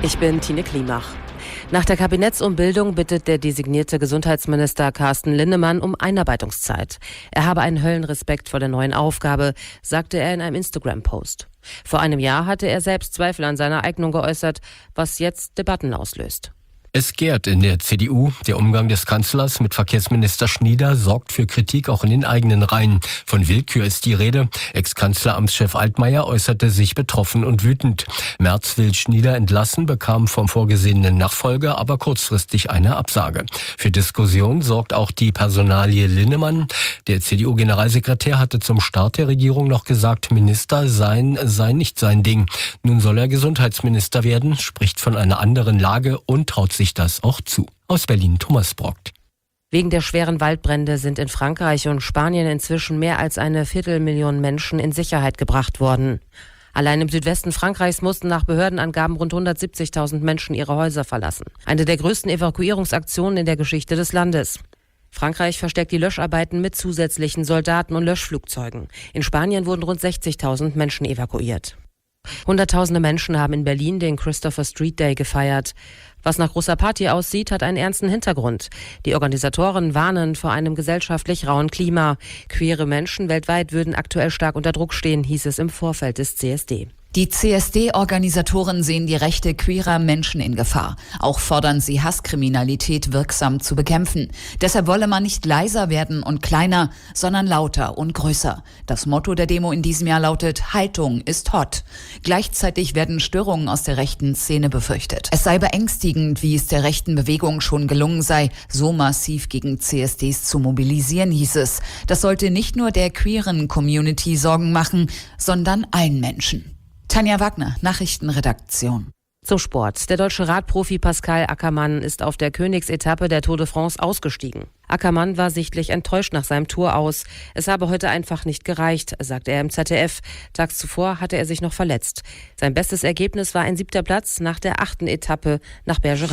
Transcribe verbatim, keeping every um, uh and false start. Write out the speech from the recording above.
Ich bin Tine Klimach. Nach der Kabinettsumbildung bittet der designierte Gesundheitsminister Carsten Linnemann um Einarbeitungszeit. Er habe einen Höllenrespekt vor der neuen Aufgabe, sagte er in einem Instagram-Post. Vor einem Jahr hatte er selbst Zweifel an seiner Eignung geäußert, was jetzt Debatten auslöst. Es gärt in der C D U. Der Umgang des Kanzlers mit Verkehrsminister Schnieder sorgt für Kritik auch in den eigenen Reihen. Von Willkür ist die Rede. Ex-Kanzleramtschef Altmaier äußerte sich betroffen und wütend. Merz will Schnieder entlassen, bekam vom vorgesehenen Nachfolger aber kurzfristig eine Absage. Für Diskussion sorgt auch die Personalie Linnemann. Der C D U-Generalsekretär hatte zum Start der Regierung noch gesagt, Minister sein sei nicht sein Ding. Nun soll er Gesundheitsminister werden, spricht von einer anderen Lage und traut sich das auch zu. Aus Berlin Thomas Brockt. Wegen der schweren Waldbrände sind in Frankreich und Spanien inzwischen mehr als eine Viertelmillion Menschen in Sicherheit gebracht worden. Allein im Südwesten Frankreichs mussten nach Behördenangaben rund hundertsiebzigtausend Menschen ihre Häuser verlassen. Eine der größten Evakuierungsaktionen in der Geschichte des Landes. Frankreich verstärkt die Löscharbeiten mit zusätzlichen Soldaten und Löschflugzeugen. In Spanien wurden rund sechzigtausend Menschen evakuiert. Hunderttausende Menschen haben in Berlin den Christopher Street Day gefeiert. Was nach großer Party aussieht, hat einen ernsten Hintergrund. Die Organisatoren warnen vor einem gesellschaftlich rauen Klima. Queere Menschen weltweit würden aktuell stark unter Druck stehen, hieß es im Vorfeld des C S D. Die C S D-Organisatoren sehen die Rechte queerer Menschen in Gefahr. Auch fordern sie, Hasskriminalität wirksam zu bekämpfen. Deshalb wolle man nicht leiser werden und kleiner, sondern lauter und größer. Das Motto der Demo in diesem Jahr lautet: Haltung ist hot. Gleichzeitig werden Störungen aus der rechten Szene befürchtet. Es sei beängstigend, wie es der rechten Bewegung schon gelungen sei, so massiv gegen C S Ds zu mobilisieren, hieß es. Das sollte nicht nur der queeren Community Sorgen machen, sondern allen Menschen. Tanja Wagner, Nachrichtenredaktion. Zum Sport. Der deutsche Radprofi Pascal Ackermann ist auf der Königsetappe der Tour de France ausgestiegen. Ackermann war sichtlich enttäuscht nach seinem Tour aus. Es habe heute einfach nicht gereicht, sagte er im Z D F. Tags zuvor hatte er sich noch verletzt. Sein bestes Ergebnis war ein siebter Platz nach der achten Etappe nach Bergerac.